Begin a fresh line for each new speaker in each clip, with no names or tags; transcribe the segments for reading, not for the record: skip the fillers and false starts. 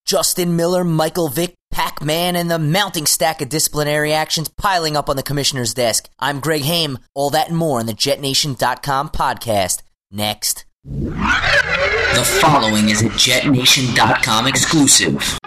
Justin Miller, Michael Vick, Pac-Man, and the mounting stack of disciplinary actions piling up on the commissioner's desk. I'm Greg Haim. All that and more on the JetNation.com podcast. Next. The following is a JetNation.com exclusive.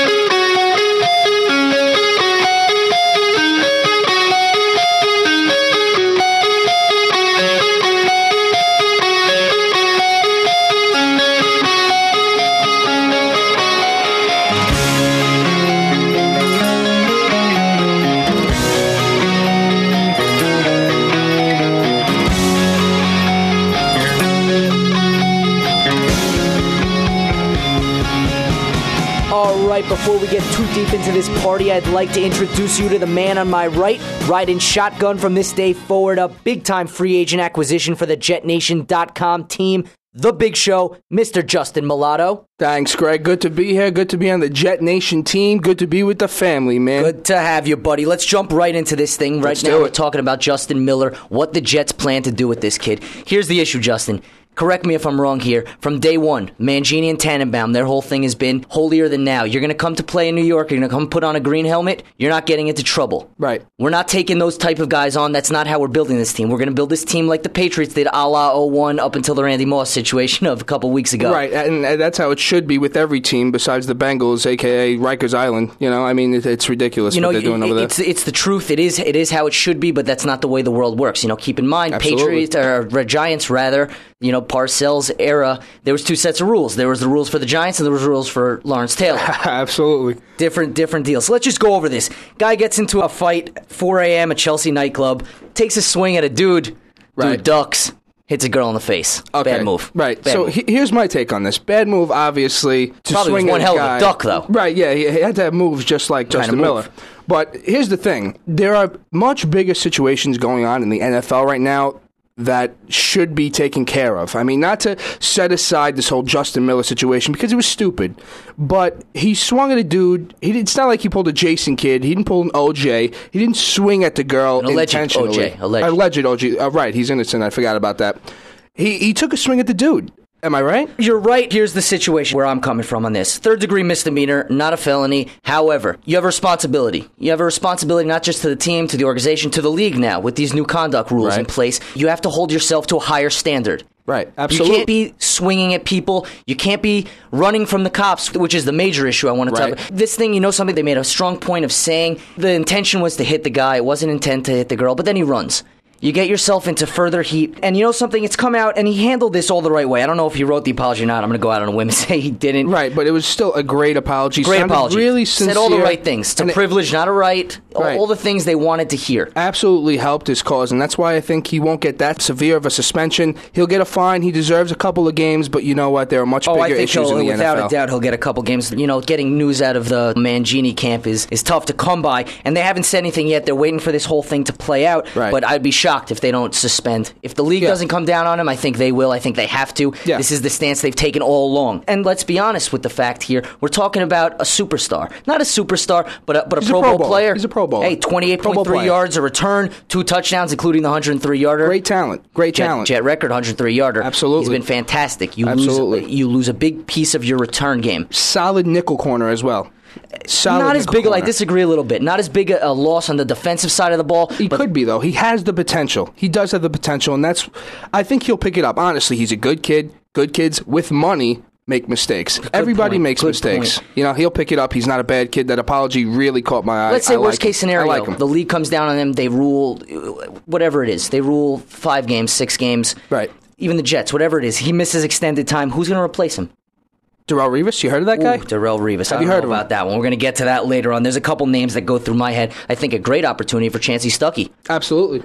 Before we get too deep into this party, I'd like to introduce you to the man on my right, riding shotgun from this day forward, a big-time free agent acquisition for the JetNation.com team, The Big Show, Mr. Justin Mulatto.
Thanks, Greg. Good to be here. Good to be on the Jet Nation team. Good to be with the family, man.
Good to have you, buddy. Let's jump right into this thing. Right now, we're talking about Justin Miller, what the Jets plan to do with this kid. Here's the issue, Justin. Correct me if I'm wrong here. From day one, Mangini and Tannenbaum, their whole thing has been holier than now. You're going to come to play in New York. You're going to come put on a green helmet. You're not getting into trouble.
Right.
We're not taking those type of guys on. That's not how we're building this team. We're going to build this team like the Patriots did a la 01 up until the Randy Moss situation of a couple weeks ago.
Right, and that's how it should be with every team besides the Bengals, a.k.a. Rikers Island. You know, I mean, it's ridiculous what they're doing over there.
It's the truth. It is how it should be, but that's not the way the world works. You know, keep in mind,
Absolutely.
Patriots, or Giants rather, Parcells era, there was two sets of rules. There was the rules for the Giants and there was rules for Lawrence Taylor.
Absolutely.
Different deals. So let's just go over this. Guy gets into a fight, 4 a.m. at Chelsea nightclub, takes a swing at a dude,
Right.
ducks, hits a girl in the face.
Okay.
Bad move.
Right.
Bad
so
move.
here's my take on this. Bad move, obviously, to
Probably
swing
was one
at a
hell
guy.
of a duck, though.
Right, yeah, he had to have moves just like Justin
move.
Miller. But here's the thing. There are much bigger situations going on in the NFL right now that should be taken care of. I mean, not to set aside this whole Justin Miller situation because it was stupid, but he swung at a dude. It's not like he pulled a Jason Kidd. He didn't pull an OJ. He didn't swing at the girl intentionally. Alleged OJ. Right, he's innocent. I forgot about that. He took a swing at the dude. Am I right?
You're right. Here's the situation where I'm coming from on this. Third-degree misdemeanor, not a felony. However, you have a responsibility. You have a responsibility not just to the team, to the organization, to the league now with these new conduct rules in place. You have to hold yourself to a higher standard.
Right, absolutely.
You can't be swinging at people. You can't be running from the cops, which is the major issue I want to talk about. This thing, something they made a strong point of saying the intention was to hit the guy. It wasn't intent to hit the girl, but then he runs. You get yourself into further heat. And something? It's come out, and he handled this all the right way. I don't know if he wrote the apology or not. I'm going to go out on a whim and say he didn't.
Right, but it was still a great apology.
Great apology.
Really sincere.
Said all the right things. It's a privilege, not a right. All the things they wanted to hear.
Absolutely helped his cause, and that's why I think he won't get that severe of a suspension. He'll get a fine. He deserves a couple of games, but you know what? There are much bigger issues in the
without
NFL.
a doubt, he'll get a couple games. Getting news out of the Mangini camp is tough to come by, and they haven't said anything yet. They're waiting for this whole thing to play out, but I'd be shocked if they don't suspend. If the league doesn't come down on him, I think they will. I think they have to.
Yeah.
This is the stance they've taken all along. And let's be honest with the fact here. We're talking about a superstar. Not a superstar, but a Pro Bowl player.
He's a Pro Bowler.
Hey, 28.3 yards, a return, 2 touchdowns, including the 103-yarder.
Great talent.
Jet record, 103-yarder.
Absolutely.
He's been fantastic. You lose a big piece of your return game.
Solid nickel corner as well.
Not as big. I disagree a little bit. Not as big a loss on the defensive side of the ball.
He could be, though. He has the potential. He does have the potential, and I think he'll pick it up. Honestly, he's a good kid. Good kids with money make mistakes. Everybody makes mistakes. He'll pick it up. He's not a bad kid. That apology really caught my eye.
Let's say worst case scenario.
I like him.
The league comes down on them. They rule whatever it is. They rule 5 games, 6 games.
Right.
Even the Jets, whatever it is. He misses extended time. Who's going to replace him?
Darrelle Revis, you heard of that guy?
Darrelle Revis.
Have you heard
about that one? We're going to get to that later on. There's a couple names that go through my head. I think a great opportunity for Chancey Stuckey.
Absolutely.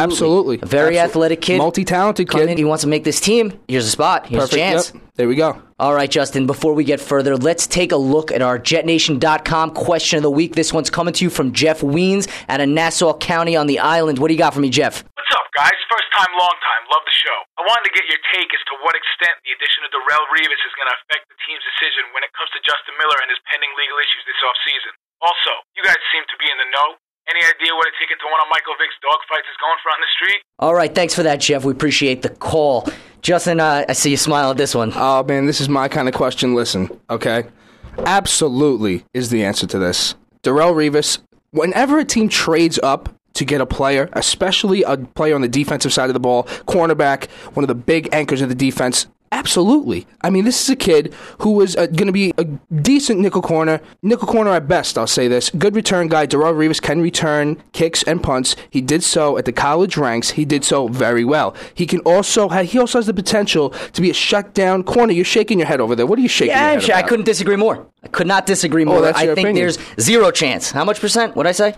A very athletic kid.
Multi-talented kid.
He wants to make this team. Here's a spot. Here's a chance.
Yep. There we go.
All right, Justin, before we get further, let's take a look at our JetNation.com question of the week. This one's coming to you from Jeff Weens out of Nassau County on the island. What do you got for me, Jeff?
What's up, guys? First time, long time. Love the show. I wanted to get your take as to what extent the addition of Darrelle Revis is going to affect the team's decision when it comes to Justin Miller and his pending legal issues this offseason. Also, you guys seem to be in the know. Any idea what a ticket to one of Michael Vick's dogfights is going for on the street?
All right, thanks for that, Jeff. We appreciate the call. Justin, I see you smile at this one.
Oh, man, this is my kind of question. Listen, okay? Absolutely is the answer to this. Darrelle Revis, whenever a team trades up to get a player, especially a player on the defensive side of the ball, cornerback, one of the big anchors of the defense, absolutely. I mean, this is a kid who was going to be a decent nickel corner at best, I'll say this. Good return guy. Darrelle Revis can return kicks and punts. He did so at the college ranks. He did so very well. He also has the potential to be a shutdown corner. You're shaking your head over there. What are you shaking your head about?
I couldn't disagree more. I could not disagree more.
That's your
I think
opinion.
there's 0 chance. How much percent? What'd I say?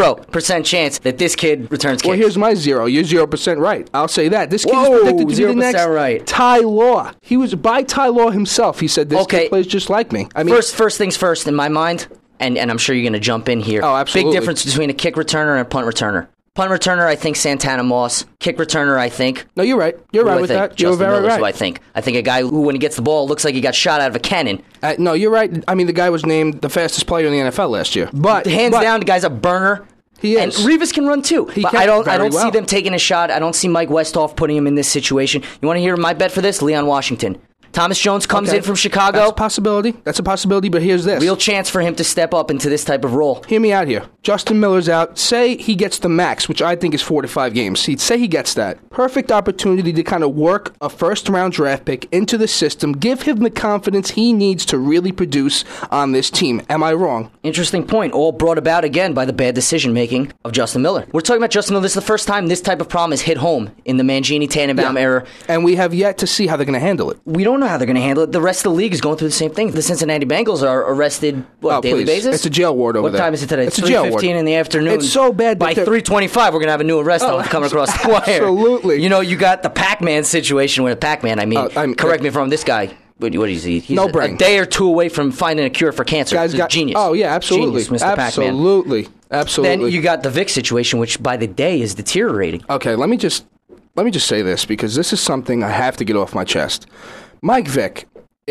0% chance that this kid returns kicks.
Well, here's my 0. You're 0% right. I'll say that. This kid
Whoa,
is predicted to be the
0%
next
right.
Ty Law. He was by Ty Law himself. He said this kid plays just like me. I mean,
first things first in my mind, and I'm sure you're going to jump in here.
Oh, absolutely.
Big difference between a kick returner and a punt returner. Punt returner, I think Santana Moss. Kick returner, I think.
No, you're right. You're right with that. You're very right.
I think a guy who, when he gets the ball, looks like he got shot out of a cannon.
No, you're right. I mean, the guy was named the fastest player in the NFL last year. But
hands down, the guy's a burner.
He is.
And Revis can run too. But I don't see them taking a shot. I don't see Mike Westhoff putting him in this situation. You want to hear my bet for this? Leon Washington. Thomas Jones comes in from Chicago.
That's a possibility, but here's this.
Real chance for him to step up into this type of role.
Hear me out here. Justin Miller's out. Say he gets the max, which I think is 4 to 5 games. He'd say he gets that. Perfect opportunity to kind of work a first-round draft pick into the system, give him the confidence he needs to really produce on this team. Am I wrong?
Interesting point. All brought about, again, by the bad decision-making of Justin Miller. We're talking about Justin Miller. This is the first time this type of problem has hit home in the Mangini-Tannenbaum era.
And we have yet to see how they're going to handle it.
We don't know how they're going to handle it. The rest of the league is going through the same thing. The Cincinnati Bengals are arrested, daily basis?
It's a jail ward over there.
What time is it today?
It's a jail ward.
3:15 in the afternoon.
It's so bad that
by 3:25, we're going to have a new arrest coming across the wire.
Absolutely.
You know, you got the Pac-Man situation with Pac-Man. I mean, correct me if I'm wrong, this guy, what is he? He's
no
a
brain.
day or two away from finding a cure for cancer. He's a genius.
Oh, yeah, absolutely.
Genius, Mr. Pac-Man.
Absolutely.
Then you got the Vic situation, which by the day is deteriorating.
Okay, let me just say this, because this is something I have to get off my chest. Mike Vick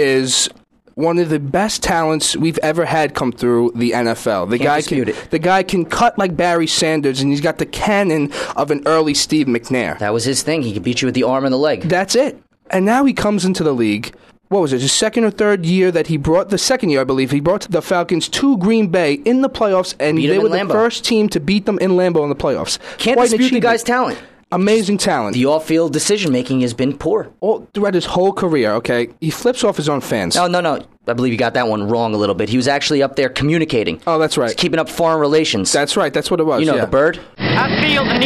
is one of the best talents we've ever had come through the NFL. The guy can cut like Barry Sanders, and he's got the cannon of an early Steve McNair.
That was his thing. He could beat you with the arm and the leg.
That's it. And now he comes into the league. What was it, his second or third year that he brought, the second year, I believe, he brought the Falcons to Green Bay in the playoffs, and they were the first team to beat them in Lambeau in the playoffs.
Can't dispute the guy's talent.
Amazing talent.
The off-field decision-making has been poor.
All throughout his whole career, okay? He flips off his own fans.
No. I believe you got that one wrong a little bit. He was actually up there communicating.
Oh, that's right.
He's keeping up foreign relations.
That's right. That's what it was.
You know, the bird.
I feel the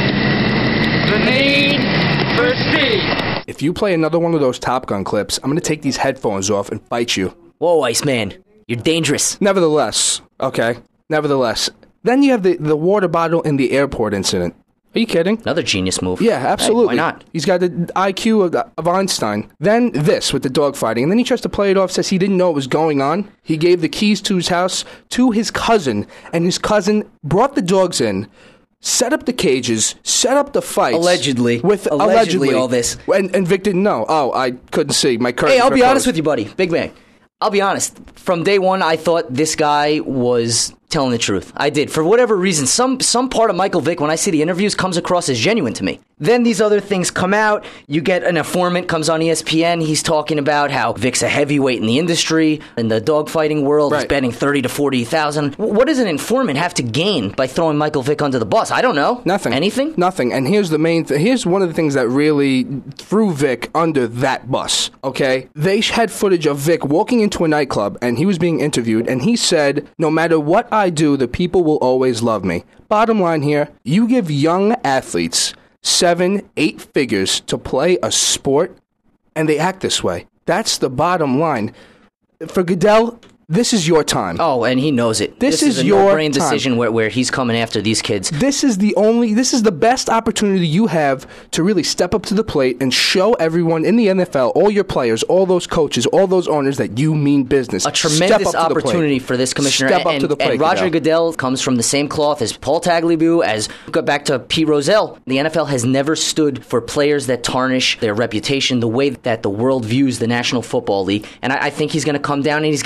need for speed.
If you play another one of those Top Gun clips, I'm going to take these headphones off and fight you.
Whoa, Iceman. You're dangerous.
Nevertheless. Then you have the water bottle in the airport incident. Are you kidding?
Another genius move.
Yeah, absolutely.
Hey, why not?
He's got the IQ of Einstein. Then this with the dogfighting. And then he tries to play it off, says he didn't know what was going on. He gave the keys to his house to his cousin, and his cousin brought the dogs in, set up the cages, set up the fights.
Allegedly.
Allegedly
all this.
And Vic didn't know. Oh, I couldn't see. My curtains
Hey, I'll
were
be honest
closed.
with you, buddy. Big man. I'll be honest. From day one, I thought this guy was telling the truth. I did. For whatever reason, some part of Michael Vick, when I see the interviews, comes across as genuine to me. Then these other things come out. You get an informant, comes on ESPN. He's talking about how Vick's a heavyweight in the industry, in the dogfighting world.
Right.
He's betting 30 to 40,000. What does an informant have to gain by throwing Michael Vick under the bus? I don't know.
Nothing.
Anything?
Nothing. And here's the main thing. Here's one of the things that really threw Vic under that bus, okay? They had footage of Vic walking into a nightclub, and he was being interviewed, and he said, no matter what I do, the people will always love me. Bottom line here, you give young athletes 7-8 figures to play a sport, and they act this way. That's the bottom line. For Goodell, this is your time.
Oh, and he knows it.
This is
a
your
no-brain
time.
decision where he's coming after these kids.
This is the best opportunity you have to really step up to the plate and show everyone in the NFL, all your players, all those coaches, all those owners that you mean business.
A tremendous opportunity for this commissioner.
Step up to the plate.
And Roger Goodell comes from the same cloth as Paul Tagliabue, as go back to Pete Rozelle. The NFL has never stood for players that tarnish their reputation the way that the world views the National Football League. And I think he's going to come down and he's going to continue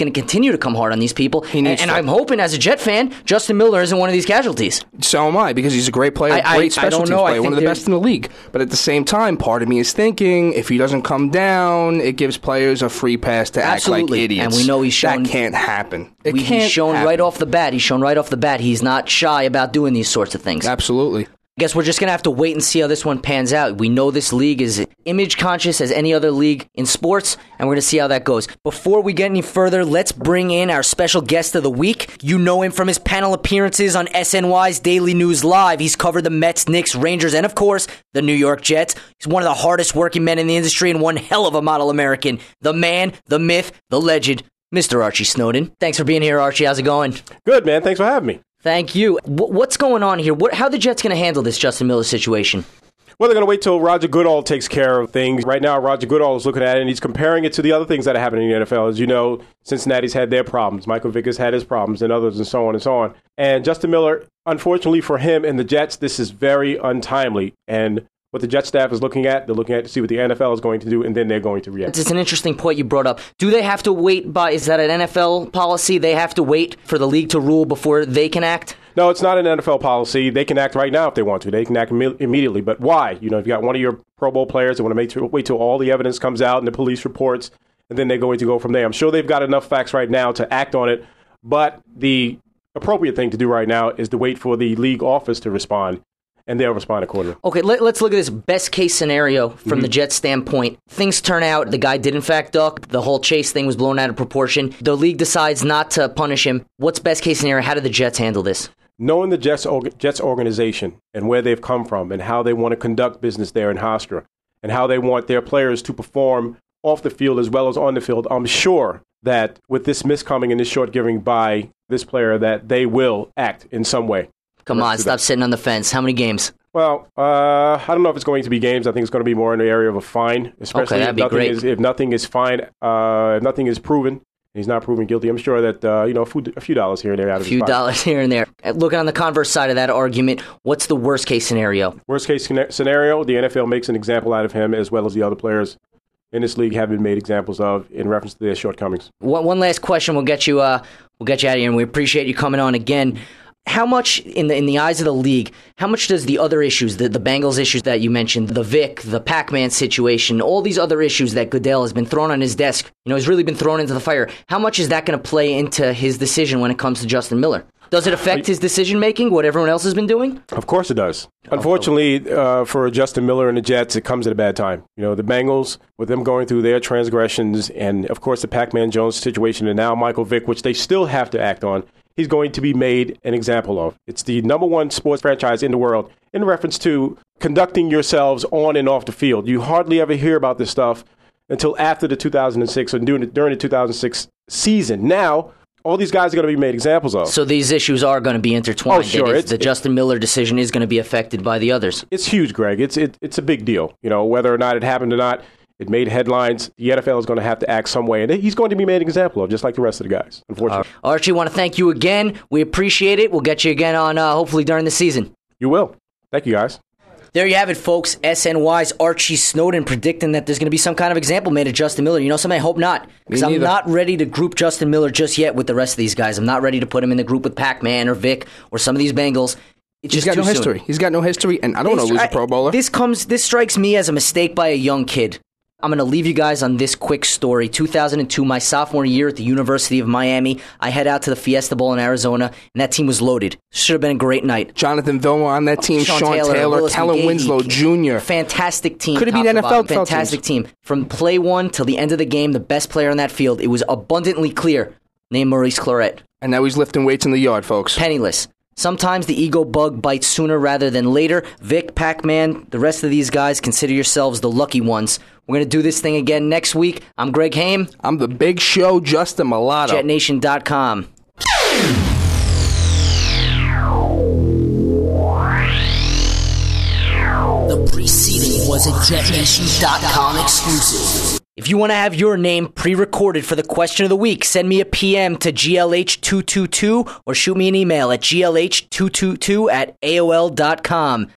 continue to come hard on these people. And
to.
I'm hoping, as a Jet fan, Justin Miller isn't one of these casualties.
So am I, because he's a great player, great special teams player, one of the best in the league. But at the same time, part of me is thinking, if he doesn't come down, it gives players a free pass to act like idiots.
And we know he's shown
that can't happen.
He's shown right off the bat. He's not shy about doing these sorts of things.
Absolutely.
I guess we're just going to have to wait and see how this one pans out. We know this league is image conscious as any other league in sports, and we're going to see how that goes. Before we get any further, let's bring in our special guest of the week. You know him from his panel appearances on SNY's Daily News Live. He's covered the Mets, Knicks, Rangers, and of course, the New York Jets. He's one of the hardest working men in the industry and one hell of a model American. The man, the myth, the legend, Mr. Archie Snowden. Thanks for being here, Archie. How's it going?
Good, man. Thanks for having me.
Thank you. What's going on here? How are the Jets going to handle this Justin Miller situation?
Well, they're going to wait till Roger Goodall takes care of things. Right now, Roger Goodall is looking at it, and he's comparing it to the other things that are happening in the NFL. As you know, Cincinnati's had their problems. Michael Vick has had his problems, and others, and so on and so on. And Justin Miller, unfortunately for him and the Jets, this is very untimely. And what the Jets staff is looking at, they're looking at to see what the NFL is going to do, and then they're going to react.
It's an interesting point you brought up. Do they have to wait is that an NFL policy? They have to wait for the league to rule before they can act?
No, it's not an NFL policy. They can act right now if they want to. They can act immediately. But why? You know, if you got one of your Pro Bowl players, they want to wait till all the evidence comes out and the police reports, and then they're going to go from there. I'm sure they've got enough facts right now to act on it, but the appropriate thing to do right now is to wait for the league office to respond, and they'll respond accordingly.
Okay, let's look at this best case scenario from the Jets' standpoint. Things turn out, the guy did in fact duck, the whole chase thing was blown out of proportion. The league decides not to punish him. What's best case scenario? How do the Jets handle this?
Knowing the Jets organization and where they've come from and how they want to conduct business there in Hofstra and how they want their players to perform off the field as well as on the field, I'm sure that with this miscoming and this short giving by this player that they will act in some way.
Come on, stop sitting on the fence. How many games?
Well, I don't know if it's going to be games. I think it's going to be more in the area of a fine, especially if nothing is fine, if nothing is proven. He's not proven guilty. I'm sure that a few dollars here and there out of his pocket.
A few dollars here and there. Looking on the converse side of that argument, what's the worst case scenario?
Worst case scenario, the NFL makes an example out of him as well as the other players in this league have been made examples of in reference to their shortcomings.
One last question. We'll get you out of here, and we appreciate you coming on again. How much, in the eyes of the league, how much does the other issues, the Bengals issues that you mentioned, the Vic, the Pac-Man situation, all these other issues that Goodell has been thrown on his desk, has really been thrown into the fire, how much is that going to play into his decision when it comes to Justin Miller? Does it affect his decision-making, what everyone else has been doing?
Of course it does. Unfortunately, for Justin Miller and the Jets, it comes at a bad time. The Bengals, with them going through their transgressions, and of course the Pac-Man Jones situation, and now Michael Vick, which they still have to act on, he's going to be made an example of. It's the number one sports franchise in the world in reference to conducting yourselves on and off the field. You hardly ever hear about this stuff until after the 2006 or during the 2006 season. Now, all these guys are going to be made examples of.
So these issues are going to be intertwined.
Oh, sure.
The Justin Miller decision is going to be affected by the others.
It's huge, Greg. It's a big deal. Whether or not it happened or not, it made headlines. The NFL is going to have to act some way, and he's going to be made an example of, just like the rest of the guys, unfortunately.
Archie, I want to thank you again. We appreciate it. We'll get you again on hopefully during the season.
You will. Thank you, guys.
There you have it, folks. SNY's Archie Snowden predicting that there's going to be some kind of example made of Justin Miller. Something I hope not, because I'm not ready to group Justin Miller just yet with the rest of these guys. I'm not ready to put him in the group with Pac-Man or Vic or some of these Bengals.
He's got no history. He's got no history, and I don't want to lose a Pro Bowler.
This strikes me as a mistake by a young kid. I'm going to leave you guys on this quick story. 2002, my sophomore year at the University of Miami, I head out to the Fiesta Bowl in Arizona, and that team was loaded. Should have been a great night.
Jonathan Vilma on that team, Sean Taylor, Kellen Winslow Jr.
Fantastic team.
Could have been NFL
Fantastic team. From play one till the end of the game, the best player on that field, it was abundantly clear, named Maurice Clarett.
And now he's lifting weights in the yard, folks.
Penniless. Sometimes the ego bug bites sooner rather than later. Vic, Pac-Man, the rest of these guys, consider yourselves the lucky ones. We're going to do this thing again next week. I'm Greg Haim.
I'm the Big Show, Justin Mulatto.
JetNation.com.
The preceding was a JetNation.com exclusive.
If you want to have your name pre-recorded for the question of the week, send me a PM to GLH222 or shoot me an email at GLH222@AOL.com.